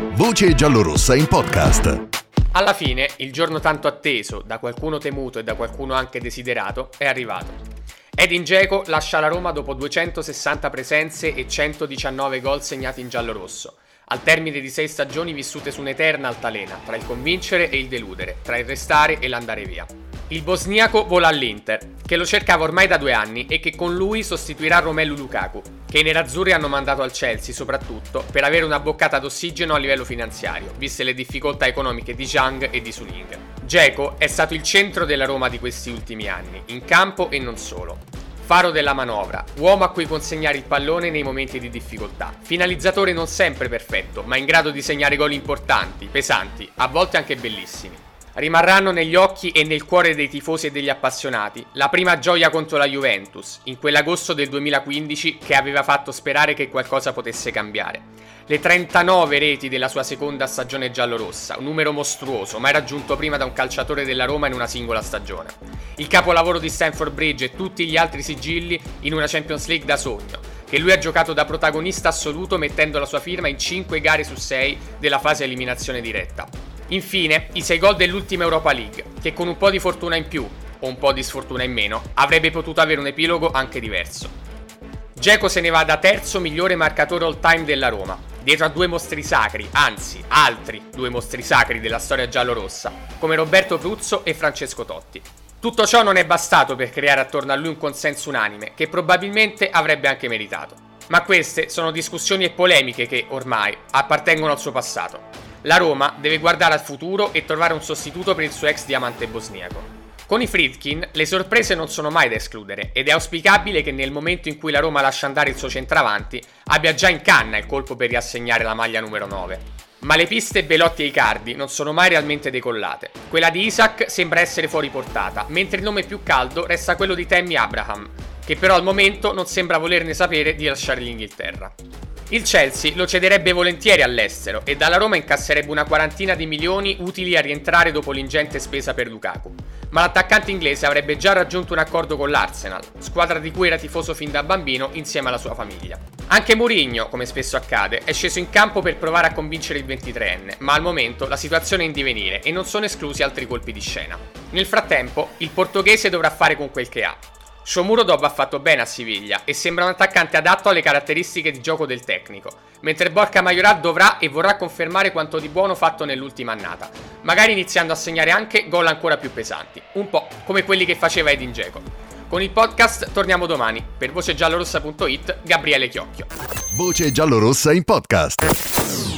Voce giallorossa in podcast. Alla fine, il giorno tanto atteso, da qualcuno temuto e da qualcuno anche desiderato, è arrivato. Edin Dzeko lascia la Roma dopo 260 presenze e 119 gol segnati in giallorosso, al termine di 6 stagioni vissute su un'eterna altalena, tra il convincere e il deludere, tra il restare e l'andare via. Il bosniaco vola all'Inter, che lo cercava ormai da 2 anni e che con lui sostituirà Romelu Lukaku, che i nerazzurri hanno mandato al Chelsea soprattutto per avere una boccata d'ossigeno a livello finanziario, viste le difficoltà economiche di Zhang e di Suning. Dzeko è stato il centro della Roma di questi ultimi anni, in campo e non solo. Faro della manovra, uomo a cui consegnare il pallone nei momenti di difficoltà, finalizzatore non sempre perfetto, ma in grado di segnare gol importanti, pesanti, a volte anche bellissimi. Rimarranno negli occhi e nel cuore dei tifosi e degli appassionati la prima gioia contro la Juventus, in quell'agosto del 2015 che aveva fatto sperare che qualcosa potesse cambiare. Le 39 reti della sua seconda stagione giallorossa, un numero mostruoso, mai raggiunto prima da un calciatore della Roma in una singola stagione. Il capolavoro di Stamford Bridge e tutti gli altri sigilli in una Champions League da sogno, che lui ha giocato da protagonista assoluto mettendo la sua firma in 5 gare su 6 della fase eliminazione diretta. Infine, i 6 gol dell'ultima Europa League, che con un po' di fortuna in più, o un po' di sfortuna in meno, avrebbe potuto avere un epilogo anche diverso. Dzeko se ne va da terzo migliore marcatore all time della Roma, dietro a 2 mostri sacri, anzi, altri 2 mostri sacri della storia giallorossa, come Roberto Pruzzo e Francesco Totti. Tutto ciò non è bastato per creare attorno a lui un consenso unanime, che probabilmente avrebbe anche meritato. Ma queste sono discussioni e polemiche che, ormai, appartengono al suo passato. La Roma deve guardare al futuro e trovare un sostituto per il suo ex diamante bosniaco. Con i Friedkin le sorprese non sono mai da escludere ed è auspicabile che nel momento in cui la Roma lascia andare il suo centravanti abbia già in canna il colpo per riassegnare la maglia numero 9. Ma le piste Belotti e Icardi non sono mai realmente decollate. Quella di Isak sembra essere fuori portata, mentre il nome più caldo resta quello di Tammy Abraham, che però al momento non sembra volerne sapere di lasciare l'Inghilterra. Il Chelsea lo cederebbe volentieri all'estero e dalla Roma incasserebbe una 40 di milioni utili a rientrare dopo l'ingente spesa per Lukaku. Ma l'attaccante inglese avrebbe già raggiunto un accordo con l'Arsenal, squadra di cui era tifoso fin da bambino insieme alla sua famiglia. Anche Mourinho, come spesso accade, è sceso in campo per provare a convincere il 23enne, ma al momento la situazione è in divenire e non sono esclusi altri colpi di scena. Nel frattempo, il portoghese dovrà fare con quel che ha. Shomurodov ha fatto bene a Siviglia e sembra un attaccante adatto alle caratteristiche di gioco del tecnico, mentre Borja Mayoral dovrà e vorrà confermare quanto di buono fatto nell'ultima annata, magari iniziando a segnare anche gol ancora più pesanti, un po' come quelli che faceva Edin Dzeko. Con il podcast torniamo domani. Per vocegiallorossa.it, Gabriele Chiocchio. Voce giallorossa in podcast.